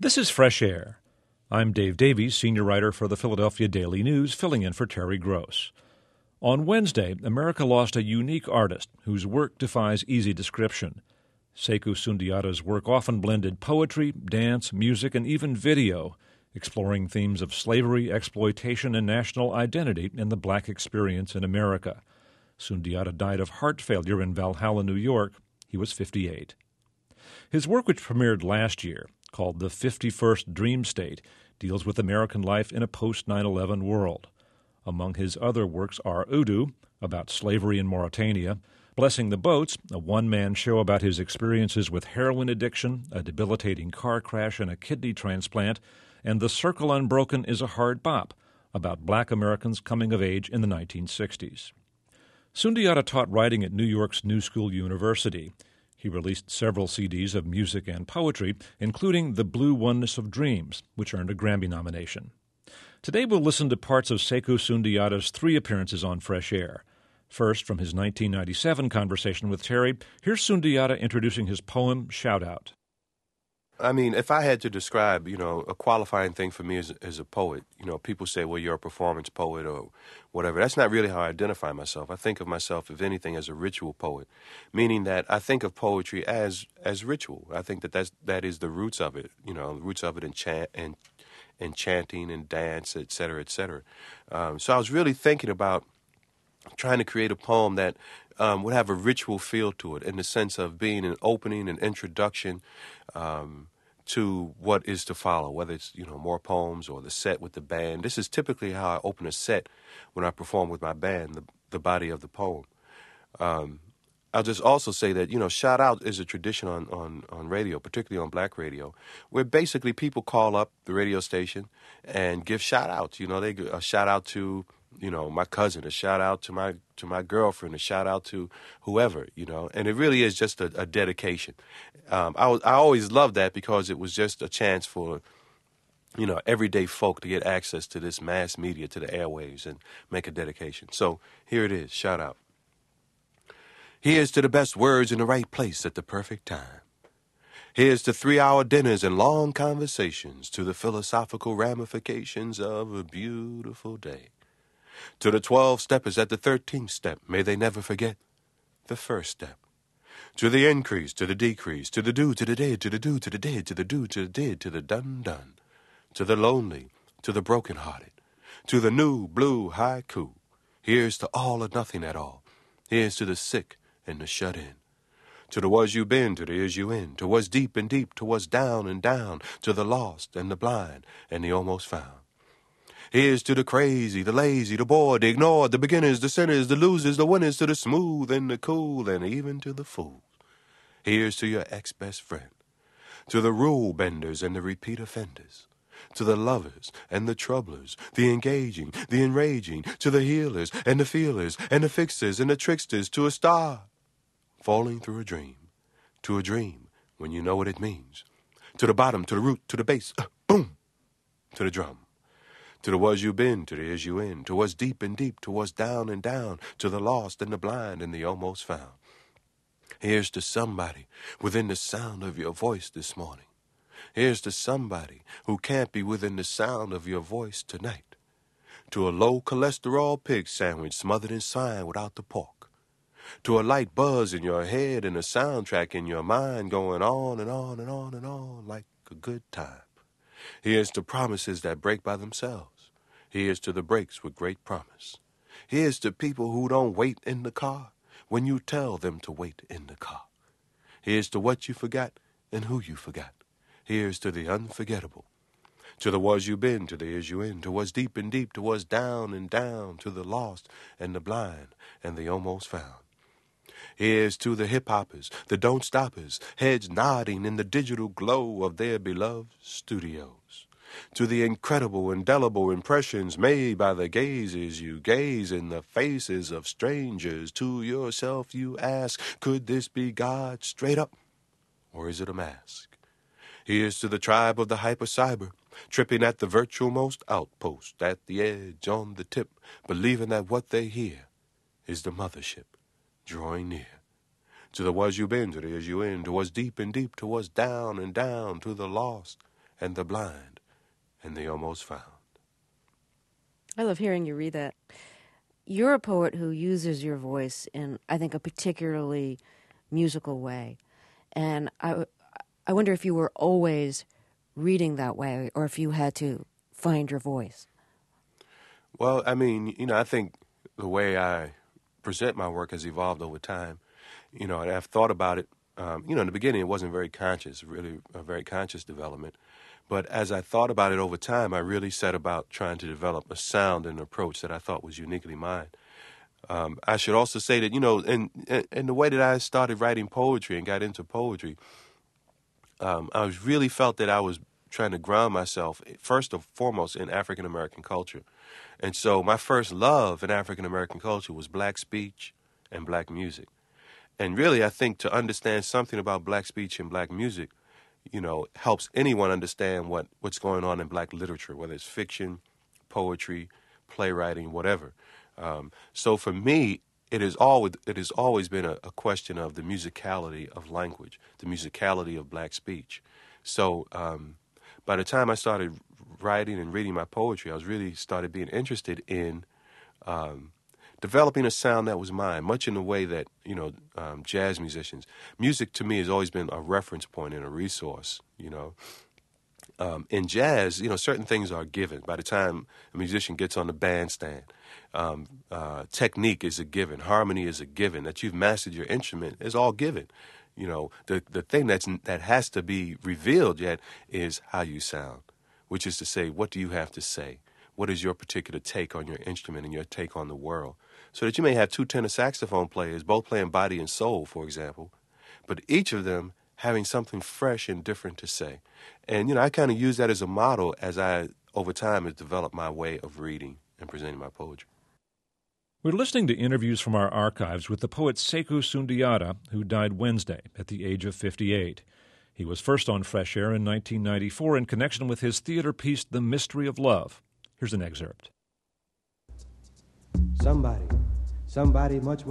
This is Fresh Air. I'm Dave Davies, senior writer for the Philadelphia Daily News, filling in for Terry Gross. On Wednesday, America lost a unique artist whose work defies easy description. Sekou Sundiata's work often blended poetry, dance, music, and even video, exploring themes of slavery, exploitation, and national identity in the black experience in America. Sundiata died of heart failure in Valhalla, New York. He was 58. His work, which premiered last year, called The 51st Dream State, deals with American life in a post-9/11 world. Among his other works are Udu, about slavery in Mauritania, Blessing the Boats, a one-man show about his experiences with heroin addiction, a debilitating car crash, and a kidney transplant, and The Circle Unbroken is a Hard Bop, about black Americans coming of age in the 1960s. Sundiata taught writing at New York's New School University. He released several CDs of music and poetry, including The Blue Oneness of Dreams, which earned a Grammy nomination. Today we'll listen to parts of Sekou Sundiata's 3 appearances on Fresh Air. First, from his 1997 conversation with Terry, here's Sundiata introducing his poem, Shout Out. I mean, if I had to describe, a qualifying thing for me as a poet, people say, well, you're a performance poet or whatever. That's not really how I identify myself. I think of myself, if anything, as a ritual poet, meaning that I think of poetry as ritual. I think that is the roots of it, the roots of it in chanting and dance, et cetera, et cetera. So I was really thinking about trying to create a poem that would have a ritual feel to it in the sense of being an opening, an introduction to what is to follow, whether it's, more poems or the set with the band. This is typically how I open a set when I perform with my band, the body of the poem. I'll just also say that, shout out is a tradition on radio, particularly on black radio, where basically people call up the radio station and give shout outs. They give a shout out to, my cousin, a shout out to my girlfriend, a shout out to whoever, and it really is just a dedication. I always loved that because it was just a chance for, everyday folk to get access to this mass media, to the airwaves, and make a dedication. So here it is, shout out. Here's to the best words in the right place at the perfect time. Here's to 3-hour dinners and long conversations, to the philosophical ramifications of a beautiful day. To the 12 steppers at the 13th step, may they never forget the first step. To the increase, to the decrease, to the do, to the did, to the do, to the did, to the do, to the did, to the done. To the lonely, to the brokenhearted, to the new blue haiku. Here's to all or nothing at all. Here's to the sick and the shut in. To the was you been, to the is you in, to what's deep and deep, to what's down and down, to the lost and the blind and the almost found. Here's to the crazy, the lazy, the bored, the ignored, the beginners, the sinners, the losers, the winners, to the smooth and the cool, and even to the fools. Here's to your ex-best friend, to the rule benders and the repeat offenders, to the lovers and the troublers, the engaging, the enraging, to the healers and the feelers and the fixers and the tricksters, to a star falling through a dream, to a dream when you know what it means, to the bottom, to the root, to the base, boom, to the drum. To the was you been, to the is you in, to what's deep and deep, to what's down and down, to the lost and the blind and the almost found. Here's to somebody within the sound of your voice this morning. Here's to somebody who can't be within the sound of your voice tonight. To a low cholesterol pig sandwich smothered in swine without the pork. To a light buzz in your head and a soundtrack in your mind going on and on and on and on like a good time. Here's to promises that break by themselves. Here's to the breaks with great promise. Here's to people who don't wait in the car when you tell them to wait in the car. Here's to what you forgot and who you forgot. Here's to the unforgettable. To the was you been, to the is you in, to what's deep and deep, to what's down and down, to the lost and the blind and the almost found. Here's to the hip-hoppers, the don't-stoppers, heads nodding in the digital glow of their beloved studios. To the incredible, indelible impressions made by the gazes you gaze in the faces of strangers. To yourself you ask, could this be God straight up, or is it a mask? Here's to the tribe of the hyper-cyber, tripping at the virtual-most outpost, at the edge, on the tip, believing that what they hear is the mothership drawing near. To the was you been, to the is you in, to what's deep and deep, to what's down and down, to the lost and the blind and the almost found. I love hearing you read that. You're a poet who uses your voice in, I think, a particularly musical way. And I wonder if you were always reading that way or if you had to find your voice. Well, I mean, I think the way I present my work has evolved over time. And I've thought about it. In the beginning, it wasn't very conscious, really a very conscious development. But as I thought about it over time, I really set about trying to develop a sound and approach that I thought was uniquely mine. I should also say that, in the way that I started writing poetry and got into poetry, I really felt that I was trying to ground myself, first and foremost, in African-American culture. And so my first love in African-American culture was black speech and black music. And really, I think to understand something about black speech and black music, helps anyone understand what's going on in black literature, whether it's fiction, poetry, playwriting, whatever. So for me, it has always been a question of the musicality of language, the musicality of black speech. So by the time I started writing and reading my poetry, I was really started being interested in developing a sound that was mine, much in the way that, jazz musicians. Music to me has always been a reference point and a resource, In jazz, certain things are given. By the time a musician gets on the bandstand, technique is a given, harmony is a given, that you've mastered your instrument is all given. The thing that has to be revealed yet is how you sound, which is to say, what do you have to say? What is your particular take on your instrument and your take on the world? So that you may have two tenor saxophone players, both playing body and soul, for example, but each of them having something fresh and different to say. And, I kind of use that as a model as I, over time, have developed my way of reading and presenting my poetry. We're listening to interviews from our archives with the poet Sekou Sundiata, who died Wednesday at the age of 58. He was first on Fresh Air in 1994 in connection with his theater piece, The Mystery of Love. Here's an excerpt. Somebody much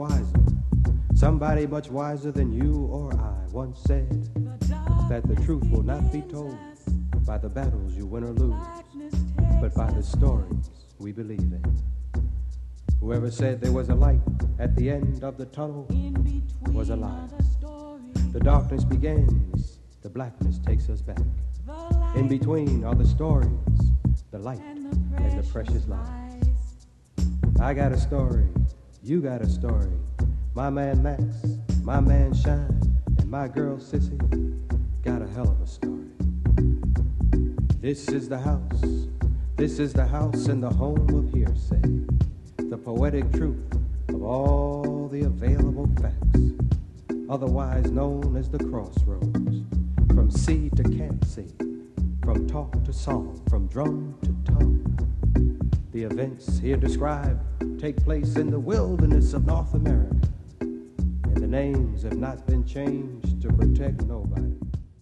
wiser than you or I once said that the truth will not be told by the battles you win or lose, but by the stories we believe in. Whoever said there was a light at the end of the tunnel was a liar. The darkness begins, the blackness takes us back. In between are the stories, the light and the precious lies. I got a story, you got a story. My man Max, my man Shine, and my girl Sissy got a hell of a story. This is the house and the home of hearsay, the poetic truth of all the available facts, otherwise known as the crossroads, from sea to can't see, from talk to song, from drum to tongue. The events here described take place in the wilderness of North America, and the names have not been changed to protect nobody.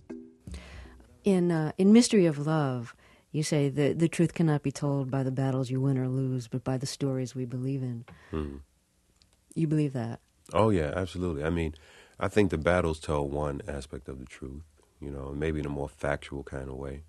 In Mystery of Love, you say that the truth cannot be told by the battles you win or lose, but by the stories we believe in. Mm-hmm. You believe that? Oh, yeah, absolutely. I mean, I think the battles tell one aspect of the truth, maybe in a more factual kind of way.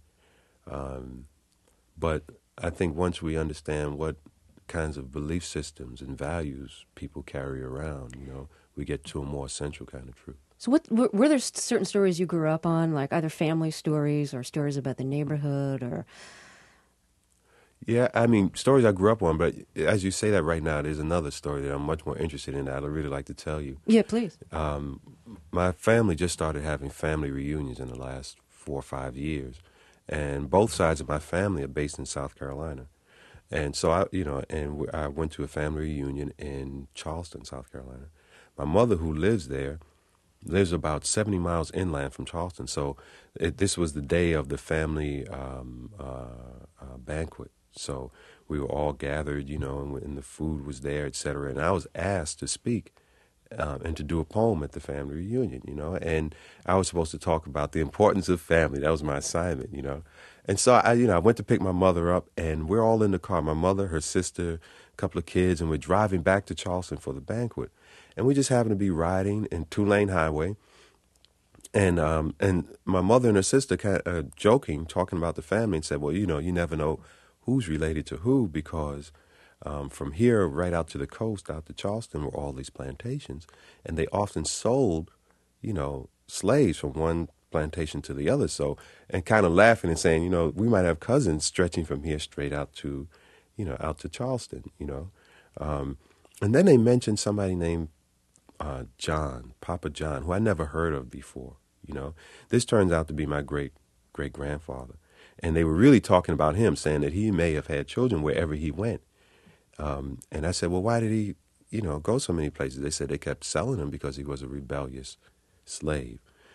But I think once we understand what kinds of belief systems and values people carry around, we get to a more essential kind of truth. So were there certain stories you grew up on, like either family stories or stories about the neighborhood or... Yeah, I mean, stories I grew up on, but as you say that right now, there's another story that I'm much more interested in that I'd really like to tell you. Yeah, please. My family just started having family reunions in the last 4 or 5 years, and both sides of my family are based in South Carolina. And so I went to a family reunion in Charleston, South Carolina. My mother, who lives there, lives about 70 miles inland from Charleston. So this was the day of the family banquet. So we were all gathered, and the food was there, et cetera. And I was asked to speak and to do a poem at the family reunion, And I was supposed to talk about the importance of family. That was my assignment, And so I went to pick my mother up, and we're all in the car. My mother, her sister, a couple of kids, and we're driving back to Charleston for the banquet. And we just happened to be riding in 2-lane highway, And my mother and her sister kind of joking, talking about the family, and said, well, you never know who's related to who, because from here right out to the coast, out to Charleston, were all these plantations. And they often sold, slaves from one plantation to the other. So, and kind of laughing and saying, we might have cousins stretching from here straight out to, out to Charleston, And then they mentioned somebody named John, Papa John, who I never heard of before. This turns out to be my great-grandfather. And they were really talking about him, saying that he may have had children wherever he went. And I said, well, why did he, go so many places? They said they kept selling him because he was a rebellious slave.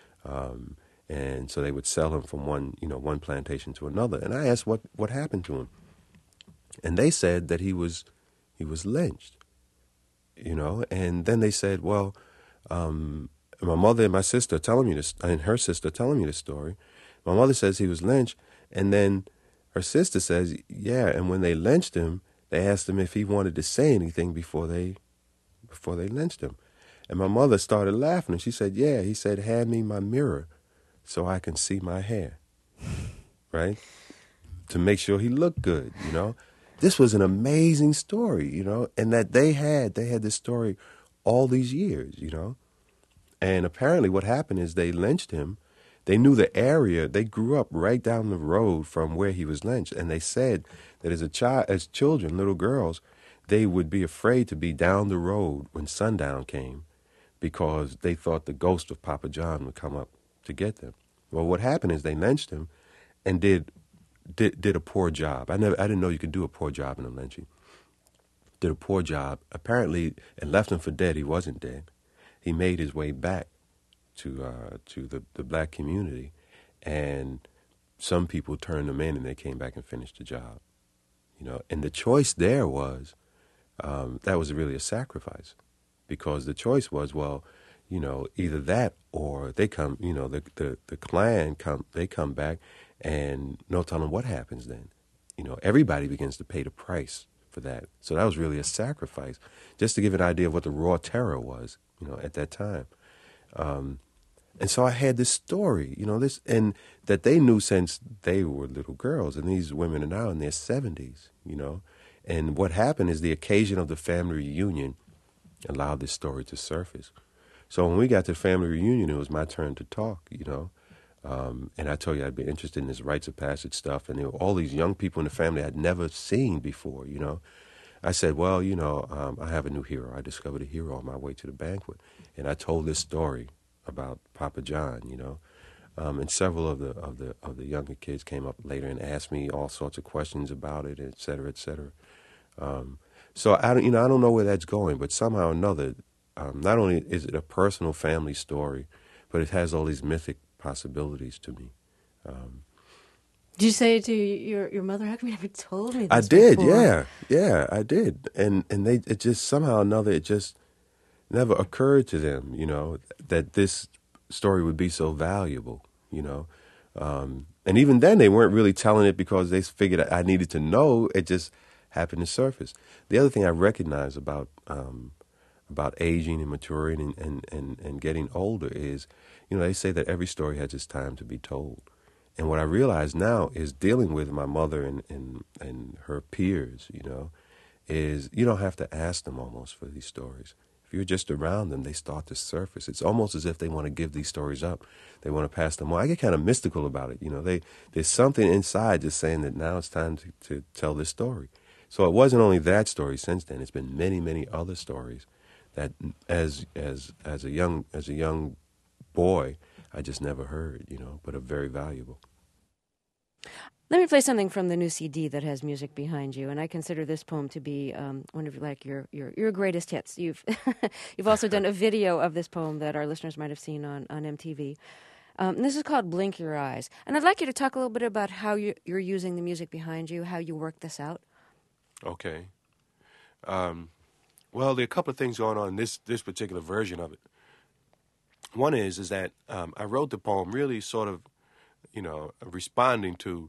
And so they would sell him from one plantation to another. And I asked what happened to him. And they said that he was lynched, And then they said, well, my mother and my sister telling me this, and her sister telling me this story. My mother says he was lynched, and then her sister says, yeah, and when they lynched him, they asked him if he wanted to say anything before they lynched him. And my mother started laughing, and she said, yeah, he said, hand me my mirror so I can see my hair, right? To make sure he looked good, This was an amazing story, and that they had this story all these years, And apparently what happened is they lynched him. They knew the area. They grew up right down the road from where he was lynched. And they said that as children, little girls, they would be afraid to be down the road when sundown came because they thought the ghost of Papa John would come up to get them. Well, what happened is they lynched him and did a poor job. I didn't know you could do a poor job in a lynching. Did a poor job, apparently, and left him for dead. He wasn't dead. He made his way back to the black community, and some people turned him in, and they came back and finished the job. And the choice there was that was really a sacrifice, because the choice was, well, either that or they come, the Klan come back, and no telling what happens then. Everybody begins to pay the price for that. So that was really a sacrifice, just to give an idea of what the raw terror was, at that time. And so I had this story, and that they knew since they were little girls, and these women are now in their 70s, And what happened is the occasion of the family reunion allowed this story to surface. So when we got to the family reunion, it was my turn to talk, And I told you I'd be interested in this rites of passage stuff, and there were all these young people in the family I'd never seen before, I said, well, I have a new hero. I discovered a hero on my way to the banquet, and I told this story about Papa John, and several of the younger kids came up later and asked me all sorts of questions about it, et cetera, et cetera. So I don't know where that's going, but somehow or another, not only is it a personal family story, but it has all these mythic possibilities to me. Did you say to your mother, how come you never told me this I did, before? yeah, I did. And it just somehow or another, it just never occurred to them, that this story would be so valuable, And even then, they weren't really telling it because they figured I needed to know. It just happened to surface. The other thing I recognize about aging and maturing and getting older is, they say that every story has its time to be told. And what I realize now is dealing with my mother and her peers, is you don't have to ask them almost for these stories. If you're just around them, they start to surface. It's almost as if they want to give these stories up. They want to pass them on. I get kind of mystical about it. There's something inside just saying that now it's time to tell this story. So it wasn't only that story since then. It's been many, many other stories that as a young boy, I just never heard, but are very valuable. Let me play something from the new CD that has music behind you, and I consider this poem to be one of your greatest hits. You've also done a video of this poem that our listeners might have seen on MTV. And this is called "Blink Your Eyes," and I'd like you to talk a little bit about how you're using the music behind you, how you work this out. Okay. Well, there are a couple of things going on in this particular version of it. One is that I wrote the poem really sort of, responding to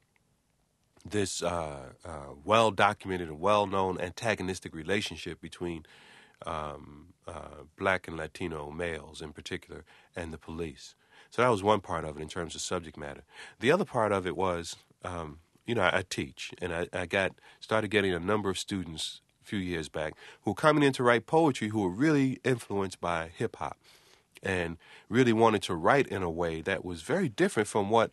this well-documented and well-known antagonistic relationship between black and Latino males in particular and the police. So that was one part of it in terms of subject matter. The other part of it was, I teach, and I started getting a number of students a few years back who were coming in to write poetry who were really influenced by hip-hop and really wanted to write in a way that was very different from what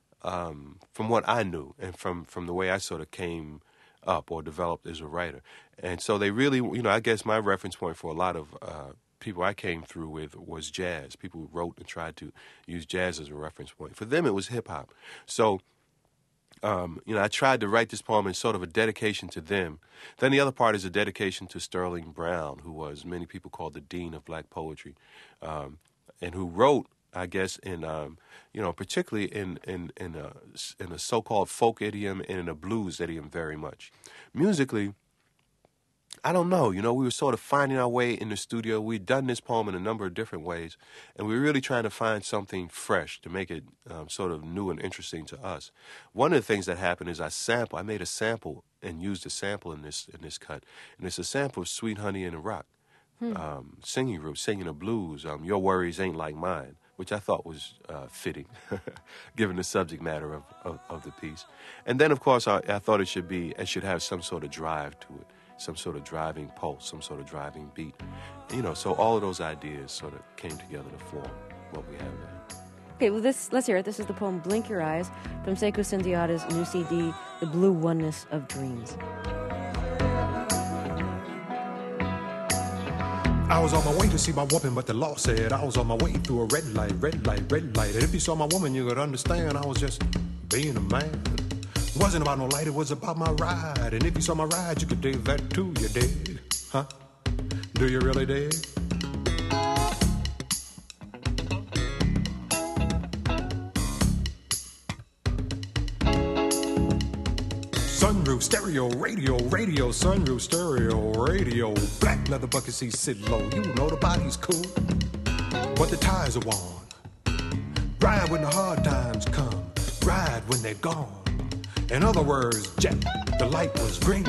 I knew and from the way I sort of came up or developed as a writer. And so they really, I guess my reference point for a lot of people I came through with was jazz. People who wrote and tried to use jazz as a reference point. For them, it was hip-hop. So, I tried to write this poem in sort of a dedication to them. Then the other part is a dedication to Sterling Brown, who was many people called the dean of black poetry, and who wrote, I guess, in particularly in a so-called folk idiom and in a blues idiom very much. Musically, I don't know. We were sort of finding our way in the studio. We'd done this poem in a number of different ways, and we were really trying to find something fresh to make it sort of new and interesting to us. One of the things that happened is I made a sample and used a sample in this cut, and it's a sample of Sweet Honey in the Rock, singing group, singing a blues, Your Worries Ain't Like Mine, which I thought was fitting, given the subject matter of the piece. And then, of course, I thought it should have some sort of drive to it, some sort of driving pulse, some sort of driving beat. So all of those ideas sort of came together to form what we have now. Okay, well, let's hear it. This is the poem Blink Your Eyes from Sekou Sundiata's new CD, The Blue Oneness of Dreams. I was on my way to see my woman, but the law said I was on my way through a red light, red light, red light. And if you saw my woman, you could understand I was just being a man. It wasn't about no light, it was about my ride. And if you saw my ride, you could dig that too, you dig? Huh? Do you really dig? Sunroof, stereo, radio, sunroof, stereo, radio. Black leather bucket seats sit low. The body's cool, but the tires are worn. Ride when the hard times come, ride when they're gone. In other words, Jack, the light was green.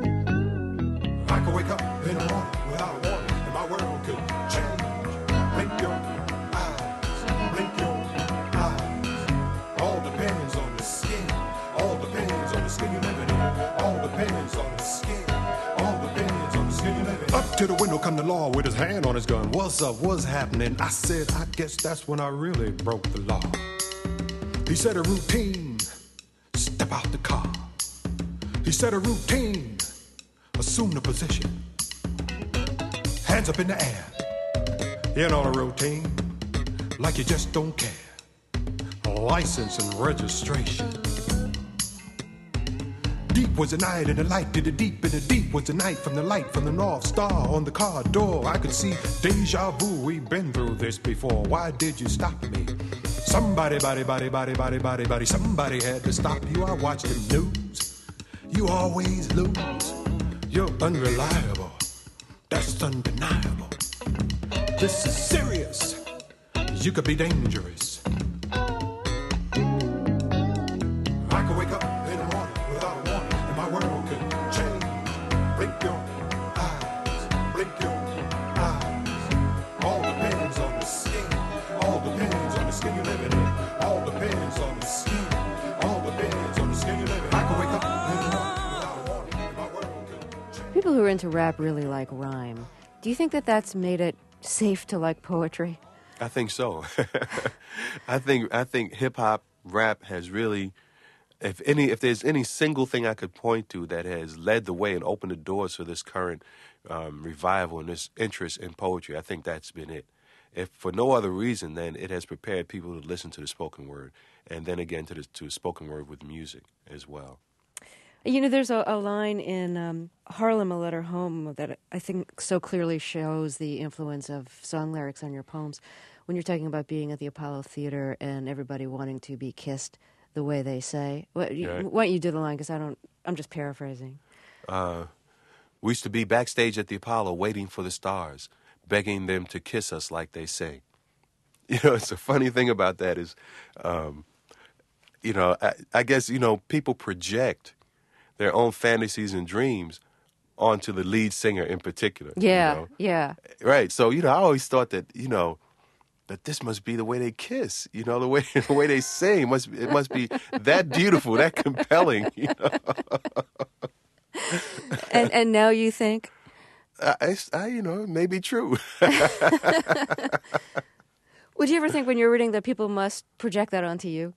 I could wake up in the morning without a warning, and my world could change. Blink your eyes, blink your eyes. All depends on the skin. All depends on the skin you're living in. All depends on the skin. All depends on the skin you're living in. Up to the window come the law with his hand on his gun. What's up? What's happening? I said, I guess that's when I really broke the law. He said a routine. Step out the car. He said a routine. Assume the position. Hands up in the air. In on a routine. Like you just don't care. License and registration. Deep was the night and the light did the deep, and the deep was the night from the light from the North Star on the car door. I could see deja vu. We've been through this before. Why did you stop me? Somebody had to stop you. I watch the news. You always lose. You're unreliable. That's undeniable. This is serious. You could be dangerous. I could wake up in the morning without a warning, and my world could change. Blink your eyes, blink your eyes. All depends on the skin. All depends on the skin you're living in. All depends on the skin. All depends on the skin you're living in. I could wake up in the morning without a warning, and my world could change. People who are into rap really like rhyme. Do you think that that's made it safe to like poetry? I think so. I think hip hop, rap has really, if there's any single thing I could point to that has led the way and opened the doors for this current revival and this interest in poetry, I think that's been it. If for no other reason than it has prepared people to listen to the spoken word, and then again to the spoken word with music as well. There's a line in Harlem, A Letter Home, that I think so clearly shows the influence of song lyrics on your poems. When you're talking about being at the Apollo Theater and everybody wanting to be kissed the way they say. Why don't you do the line, because I'm just paraphrasing. We used to be backstage at the Apollo waiting for the stars, begging them to kiss us like they say. It's a funny thing about that is, I guess, people project their own fantasies and dreams onto the lead singer in particular. Yeah, yeah. Right. So, I always thought that, that this must be the way they kiss, the way they sing. It must be that beautiful, that compelling, And now you think? It may be true. Would you ever think when you're reading that people must project that onto you?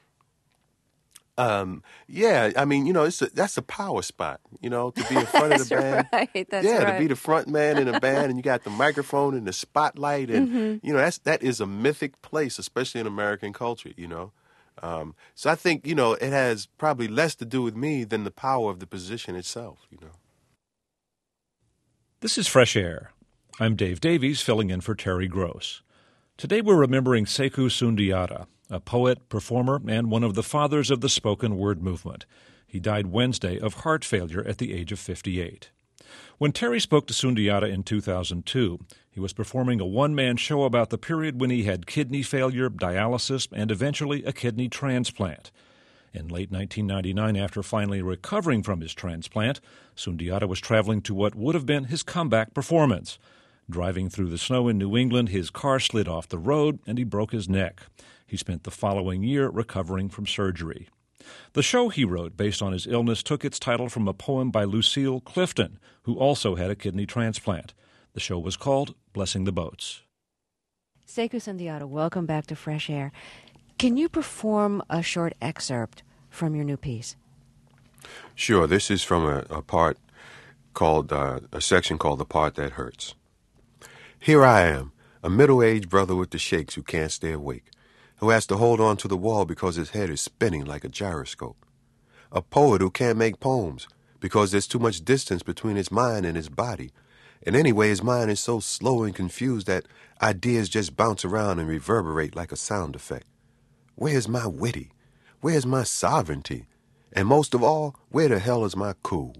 Yeah, I mean, that's a power spot, to be in front of the band. That's right. To be the front man in a band, and you got the microphone and the spotlight, and that is a mythic place, especially in American culture. So I think it has probably less to do with me than the power of the position itself. This is Fresh Air. I'm Dave Davies, filling in for Terry Gross. Today we're remembering Sekou Sundiata, a poet, performer, and one of the fathers of the spoken word movement. He died Wednesday of heart failure at the age of 58. When Terry spoke to Sundiata in 2002, he was performing a one-man show about the period when he had kidney failure, dialysis, and eventually a kidney transplant. In late 1999, after finally recovering from his transplant, Sundiata was traveling to what would have been his comeback performance. Driving through the snow in New England, his car slid off the road and he broke his neck. He spent the following year recovering from surgery. The show he wrote based on his illness took its title from a poem by Lucille Clifton, who also had a kidney transplant. The show was called Blessing the Boats. Sekou Sundiata, welcome back to Fresh Air. Can you perform a short excerpt from your new piece? Sure. This is from a part called, a section called The Part That Hurts. Here I am, a middle-aged brother with the shakes who can't stay awake, who has to hold on to the wall because his head is spinning like a gyroscope. A poet who can't make poems because there's too much distance between his mind and his body. And anyway, his mind is so slow and confused that ideas just bounce around and reverberate like a sound effect. Where's my witty? Where's my sovereignty? And most of all, where the hell is my cool?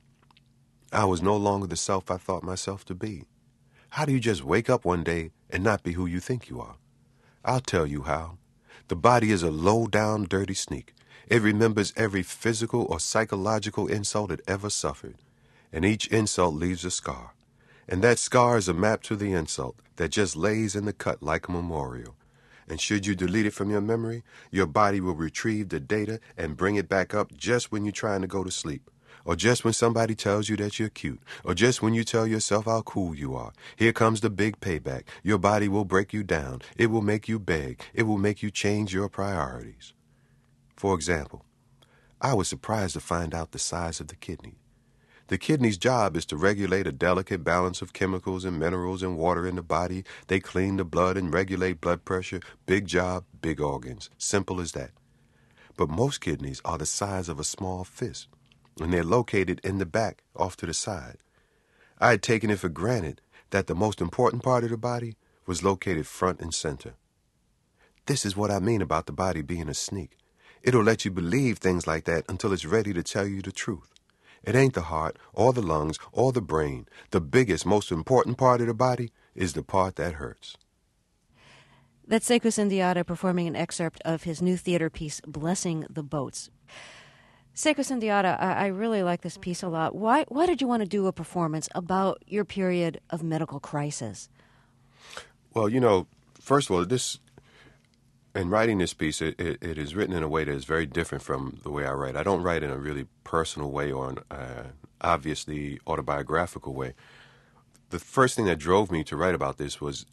I was no longer the self I thought myself to be. How do you just wake up one day and not be who you think you are? I'll tell you how. The body is a low-down, dirty sneak. It remembers every physical or psychological insult it ever suffered. And each insult leaves a scar. And that scar is a map to the insult that just lays in the cut like a memorial. And should you delete it from your memory, your body will retrieve the data and bring it back up just when you're trying to go to sleep. Or just when somebody tells you that you're cute. Or just when you tell yourself how cool you are. Here comes the big payback. Your body will break you down. It will make you beg. It will make you change your priorities. For example, I was surprised to find out the size of the kidney. The kidney's job is to regulate a delicate balance of chemicals and minerals and water in the body. They clean the blood and regulate blood pressure. Big job, big organs. Simple as that. But most kidneys are the size of a small fist. And they're located in the back, off to the side. I had taken it for granted that the most important part of the body was located front and center. This is what I mean about the body being a sneak. It'll let you believe things like that until it's ready to tell you the truth. It ain't the heart, or the lungs, or the brain. The biggest, most important part of the body is the part that hurts. That's Sekou Sundiata performing an excerpt of his new theater piece, Blessing the Boats. Sekou Sundiata, I really like this piece a lot. Why did you want to do a performance about your period of medical crisis? Well, first of all, in writing this piece, it is written in a way that is very different from the way I write. I don't write in a really personal way or an obviously autobiographical way. The first thing that drove me to write about this was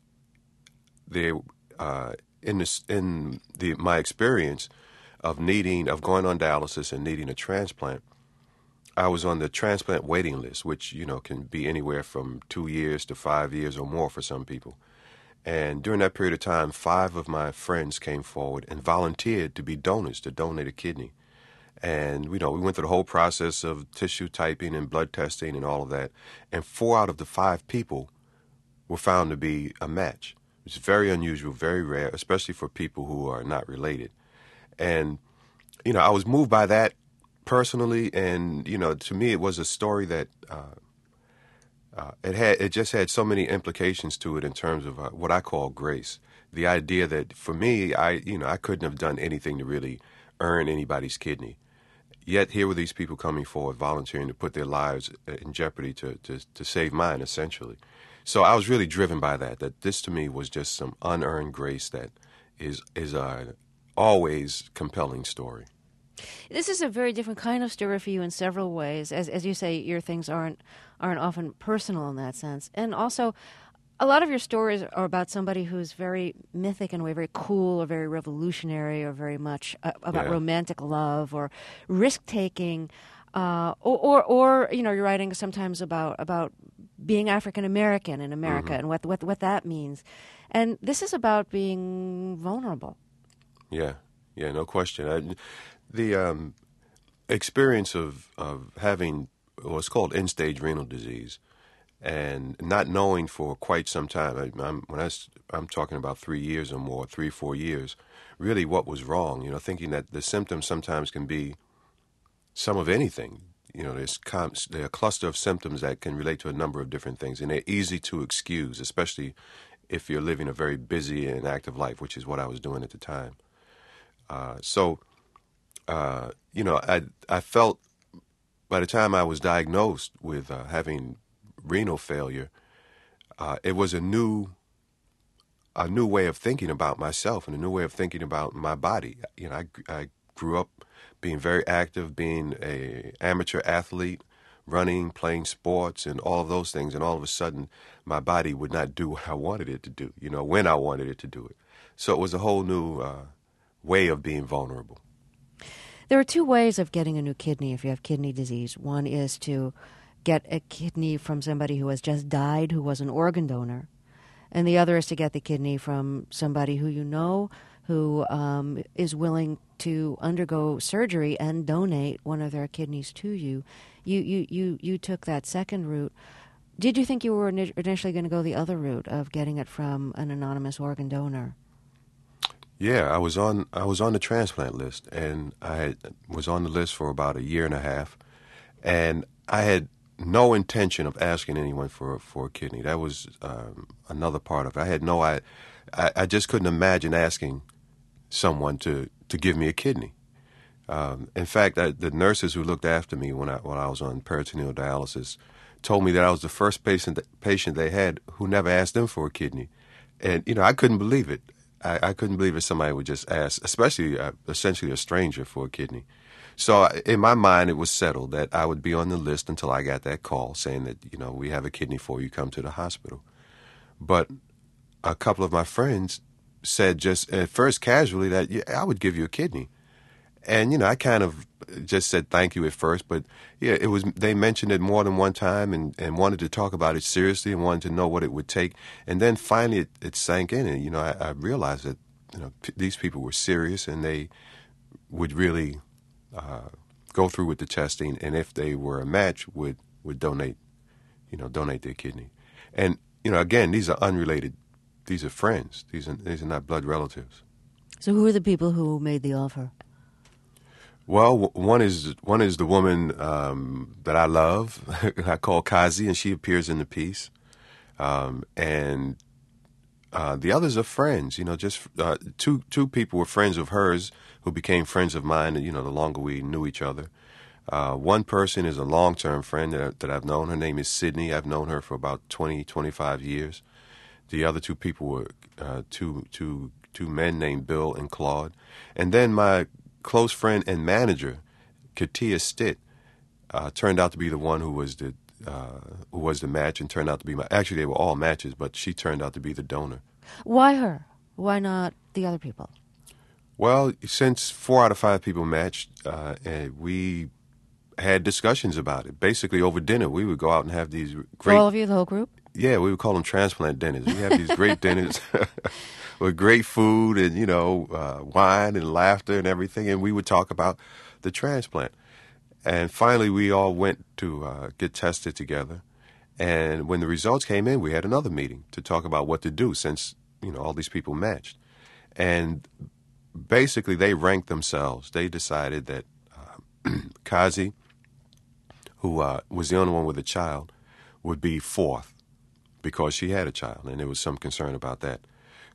my experience of going on dialysis and needing a transplant. I was on the transplant waiting list, which, can be anywhere from 2 years to 5 years or more for some people. And during that period of time, 5 of my friends came forward and volunteered to be donors, to donate a kidney. And, we went through the whole process of tissue typing and blood testing and all of that. And 4 out of the 5 people were found to be a match. It's very unusual, very rare, especially for people who are not related. And, I was moved by that personally. And, to me, it was a story that it just had so many implications to it in terms of what I call grace. The idea that for me, I couldn't have done anything to really earn anybody's kidney. Yet here were these people coming forward, volunteering to put their lives in jeopardy to save mine, essentially. So I was really driven by that this to me was just some unearned grace that is a always compelling story. This is a very different kind of story for you in several ways. As you say, your things aren't often personal in that sense. And also, a lot of your stories are about somebody who's very mythic in a way, very cool or very revolutionary or very much about romantic love or risk-taking. Or you're writing sometimes about being African American in America and what that means. And this is about being vulnerable. Yeah, no question. The experience of having what's called end-stage renal disease and not knowing for quite some time, I'm talking about 3 years or more, 3-4 years, really what was wrong, thinking that the symptoms sometimes can be some of anything. There are a cluster of symptoms that can relate to a number of different things, and they're easy to excuse, especially if you're living a very busy and active life, which is what I was doing at the time. I felt by the time I was diagnosed with having renal failure, it was a new way of thinking about myself and a new way of thinking about my body. I grew up being very active, being a amateur athlete, running, playing sports, and all of those things. And all of a sudden, my body would not do what I wanted it to do, when I wanted it to do it. So it was a whole new way of being vulnerable. There are two ways of getting a new kidney if you have kidney disease. One is to get a kidney from somebody who has just died, who was an organ donor. And the other is to get the kidney from somebody who you know, who is willing to undergo surgery and donate one of their kidneys to you. You took that second route. Did you think you were initially going to go the other route of getting it from an anonymous organ donor? Yeah, I was on the transplant list, and I was on the list for about 1.5 years, and I had no intention of asking anyone for a kidney. That was another part of it. I just couldn't imagine asking someone to give me a kidney. In fact, the nurses who looked after me when I was on peritoneal dialysis told me that I was the first patient they had who never asked them for a kidney, and I couldn't believe it. I couldn't believe that somebody would just ask, especially essentially a stranger, for a kidney. So in my mind, it was settled that I would be on the list until I got that call saying that, we have a kidney for you, come to the hospital. But a couple of my friends said just at first casually that, yeah, I would give you a kidney. And, I kind of just said thank you at first, but yeah, they mentioned it more than one time and wanted to talk about it seriously and wanted to know what it would take. And then finally it sank in and, I realized that, these people were serious and they would really go through with the testing, and if they were a match, would donate their kidney. And, again, these are unrelated. These are friends. These are not blood relatives. So who are the people who made the offer? Well, one is the woman that I love. I call Kazi, and she appears in the piece. And the others are friends. Just two people were friends of hers who became friends of mine. And, the longer we knew each other. One person is a long-term friend that I've known. Her name is Sydney. I've known her for about 20, 25 years. The other two people were two men named Bill and Claude. And then my close friend and manager, Katia Stitt, turned out to be the one who was the match, and turned out to be actually they were all matches, but she turned out to be the donor. Why her? Why not the other people? Well, since 4 out of 5 people matched, we had discussions about it. Basically, over dinner, we would go out and have these great... For all of you, the whole group? Yeah, we would call them transplant dinners. We have these great dinners with great food and, wine and laughter and everything, and we would talk about the transplant. And finally, we all went to get tested together. And when the results came in, we had another meeting to talk about what to do since, all these people matched. And basically, they ranked themselves. They decided that Kazi, who was the only one with a child, would be fourth because she had a child, and there was some concern about that.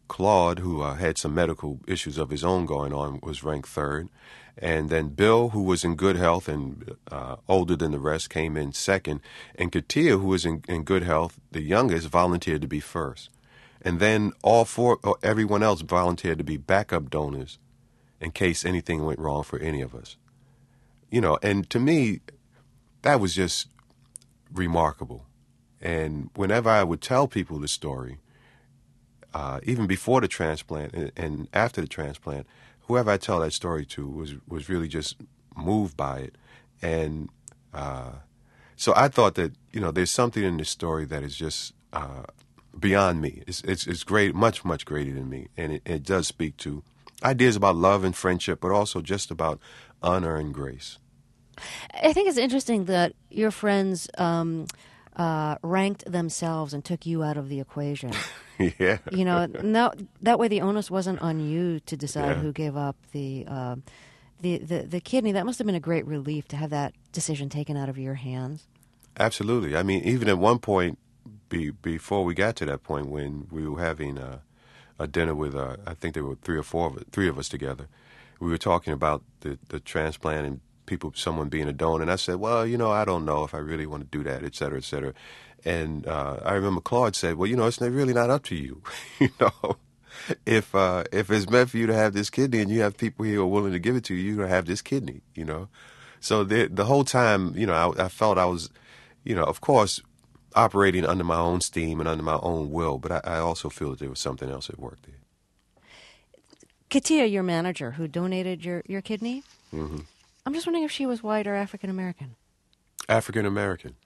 Claude, who had some medical issues of his own going on, was ranked third. And then Bill, who was in good health and older than the rest, came in second. And Katia, who was in good health, the youngest, volunteered to be first. And then everyone else volunteered to be backup donors in case anything went wrong for any of us. You know, and to me, that was just remarkable. And whenever I would tell people the story, even before the transplant and after the transplant, whoever I tell that story to was really just moved by it. And so I thought that, you know, there's something in this story that is just beyond me. It's great, much, much greater than me. And it does speak to ideas about love and friendship, but also just about unearned grace. I think it's interesting that your friends ranked themselves and took you out of the equation. Yeah. You know, no, that way the onus wasn't on you to decide Yeah. who gave up the kidney. That must have been a great relief to have that decision taken out of your hands. Absolutely. I mean, even at one point, before we got to that point, when we were having a dinner with, I think there were three of us together, we were talking about the transplant and someone being a donor. And I said, well, you know, I don't know if I really want to do that, et cetera, et cetera. And I remember Claude said, well, you know, it's really not up to you. You know, if it's meant for you to have this kidney and you have people here who are willing to give it to you, you're going to have this kidney, you know. So the whole time, you know, I felt I was, you know, of course, operating under my own steam and under my own will, but I also feel that there was something else at work there. Katia, your manager, who donated your kidney, Mm-hmm. I'm just wondering if she was white or African American. African American.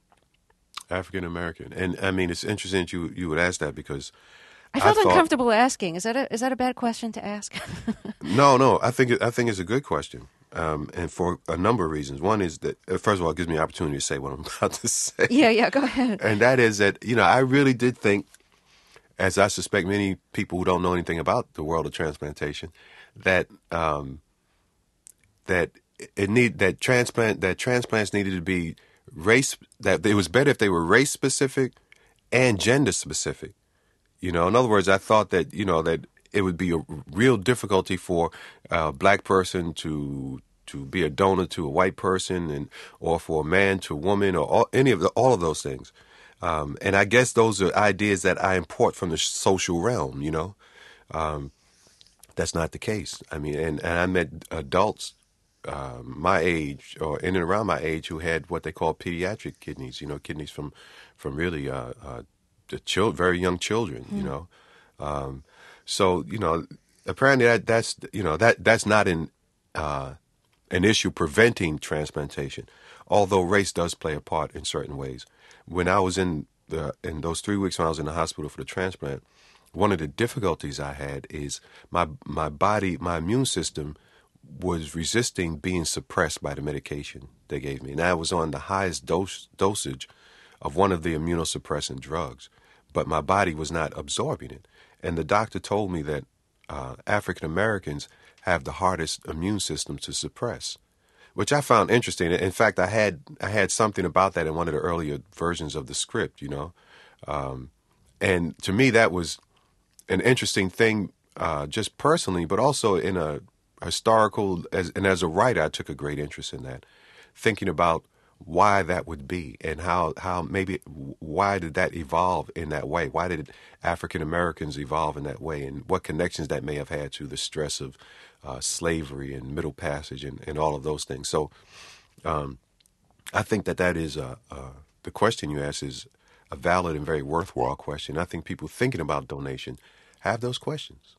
And I mean, it's interesting that you would ask that because I felt thought, uncomfortable asking. Is that a bad question to ask? No. I think it's a good question, and for a number of reasons. One is that first of all, it gives me an opportunity to say what I'm about to say. Yeah, go ahead. And that is that, you know, I really did think, as I suspect many people who don't know anything about the world of transplantation, that transplants needed to be that it was better if they were race specific and gender specific. You know, in other words, I thought that, you know, that it would be a real difficulty for a black person to be a donor to a white person, or for a man to a woman, or all of those things. And I guess those are ideas that I import from the social realm. You know, that's not the case. I mean, and I met adults my age or in and around my age who had what they call pediatric kidneys. You know, kidneys from really very young children. You know, so you know, apparently that's not an issue preventing transplantation, although race does play a part in certain ways. When I was in those 3 weeks when I was in the hospital for the transplant, one of the difficulties I had is my body, my immune system was resisting being suppressed by the medication they gave me. And I was on the highest dosage of one of the immunosuppressant drugs, but my body was not absorbing it. And the doctor told me that African Americans have the hardest immune system to suppress, which I found interesting. In fact, I had something about that in one of the earlier versions of the script, you know. And to me, that was an interesting thing, just personally, but also in a historical, as a writer, I took a great interest in that, thinking about why that would be and how why did that evolve in that way? Why did African Americans evolve in that way, and what connections that may have had to the stress of slavery and Middle Passage and all of those things. So I think that is the question you asked is a valid and very worthwhile question. I think people thinking about donation have those questions.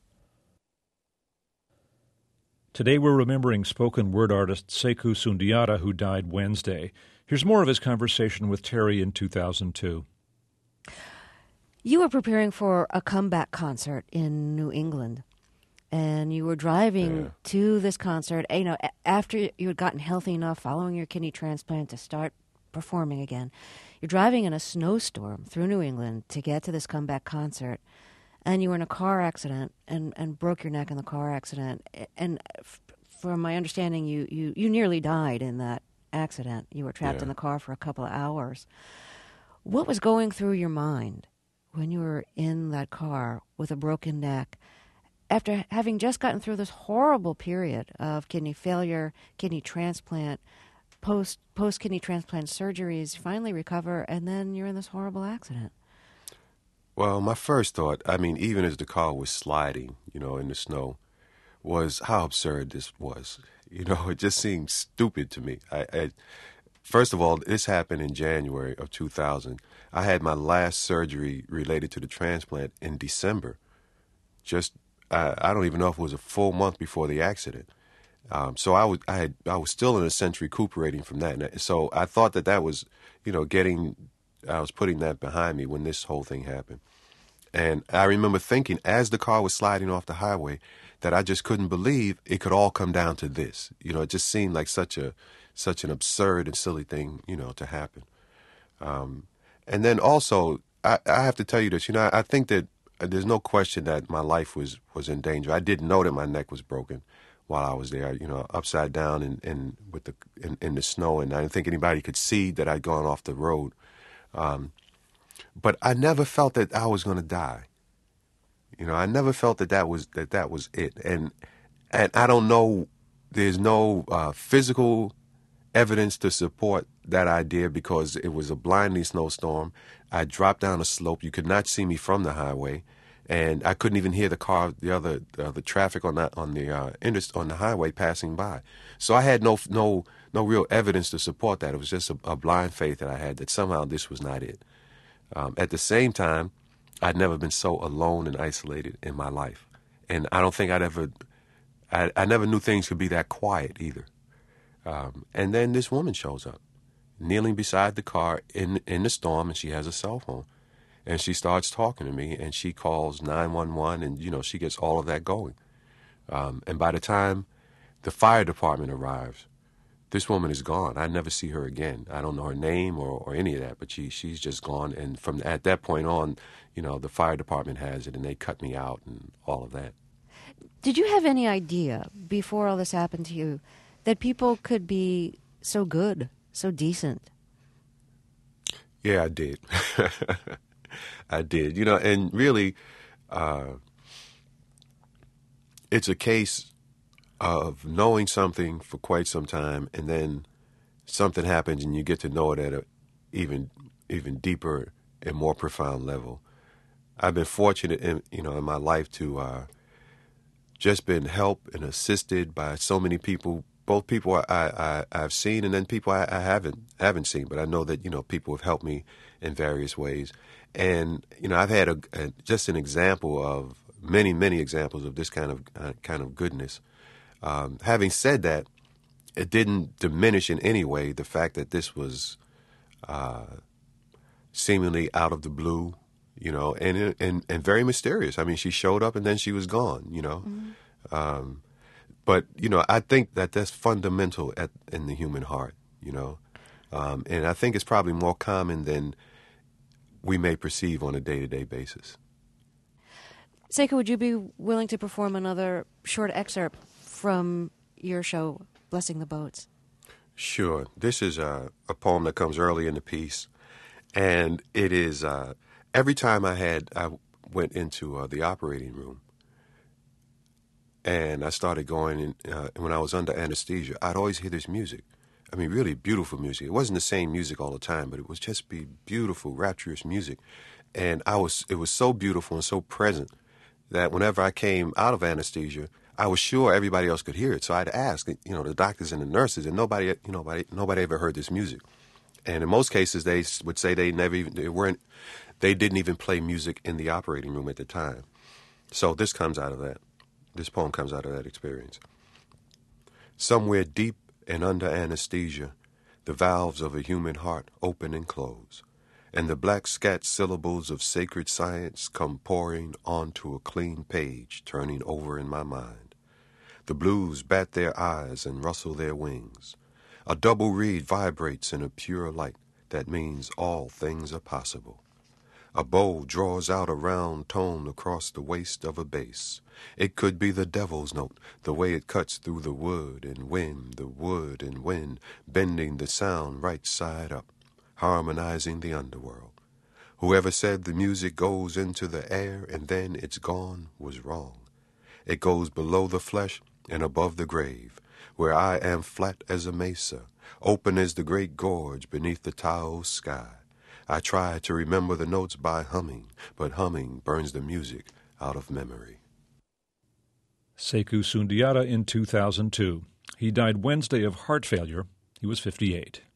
Today we're remembering spoken word artist Sekou Sundiata, who died Wednesday. Here's more of his conversation with Terry in 2002. You were preparing for a comeback concert in New England, and you were driving to this concert, you know, after you had gotten healthy enough following your kidney transplant to start performing again. You're driving in a snowstorm through New England to get to this comeback concert, and you were in a car accident and broke your neck in the car accident. And from my understanding, you nearly died in that accident. You were trapped in the car for a couple of hours. What was going through your mind when you were in that car with a broken neck, after having just gotten through this horrible period of kidney failure, kidney transplant, post kidney transplant surgeries, finally recover, and then you're in this horrible accident? Well, my first thought, I mean, even as the car was sliding, in the snow, was how absurd this was. It just seemed stupid to me. First of all, this happened in January of 2000. I had my last surgery related to the transplant in December. I don't even know if it was a full month before the accident. So I was still in a sense recuperating from that. And so I thought that was, I was putting that behind me when this whole thing happened. And I remember thinking as the car was sliding off the highway that I just couldn't believe it could all come down to this. It just seemed like such an absurd and silly thing, to happen. And then also, I have to tell you this, I think that there's no question that my life was in danger. I didn't know that my neck was broken while I was there, upside down in the snow, and I didn't think anybody could see that I'd gone off the road. But I never felt that I was going to die. I never felt that was it. And I don't know, there's no physical evidence to support that idea because it was a blinding snowstorm. I dropped down a slope. You could not see me from the highway, and I couldn't even hear the traffic on the highway passing by. So I had no real evidence to support that. It was just a blind faith that I had that somehow this was not it. At the same time, I'd never been so alone and isolated in my life, and I don't think I never knew things could be that quiet either. And then this woman shows up, kneeling beside the car in the storm, and she has a cell phone. And she starts talking to me, and she calls 911, and, she gets all of that going. And by the time the fire department arrives, this woman is gone. I never see her again. I don't know her name or any of that, but she's just gone. And from at that point on, the fire department has it, and they cut me out and all of that. Did you have any idea before all this happened to you that people could be so good, so decent? Yeah, I did. I did. And really, it's a case of knowing something for quite some time, and then something happens and you get to know it at a even deeper and more profound level. I've been fortunate in my life to just been helped and assisted by so many people, both people I've seen and then people I haven't seen, but I know that people have helped me in various ways. And I've had just an example of many examples of this kind of goodness. Having said that, it didn't diminish in any way the fact that this was seemingly out of the blue, and very mysterious. I mean, she showed up and then she was gone, Mm-hmm. But I think that's fundamental in the human heart, and I think it's probably more common than we may perceive on a day-to-day basis. Sekou, would you be willing to perform another short excerpt from your show, Blessing the Boats? Sure. This is a poem that comes early in the piece, and it is every time I went into the operating room, and I started going in, when I was under anesthesia, I'd always hear this music. I mean, really beautiful music. It wasn't the same music all the time, but it was just beautiful, rapturous music. And it was so beautiful and so present that whenever I came out of anesthesia, I was sure everybody else could hear it. So I'd ask, the doctors and the nurses, and nobody ever heard this music. And in most cases, they would say they didn't even play music in the operating room at the time. So this comes out of that. This poem comes out of that experience. Somewhere deep and under anesthesia, the valves of a human heart open and close, and the black scat syllables of sacred science come pouring onto a clean page, turning over in my mind. The blues bat their eyes and rustle their wings. A double reed vibrates in a pure light that means all things are possible. A bow draws out a round tone across the waist of a bass. It could be the devil's note, the way it cuts through the wood and wind, bending the sound right side up, harmonizing the underworld. Whoever said the music goes into the air and then it's gone was wrong. It goes below the flesh and above the grave, where I am flat as a mesa, open as the great gorge beneath the Taos sky. I try to remember the notes by humming, but humming burns the music out of memory. Sekou Sundiata in 2002. He died Wednesday of heart failure. He was 58.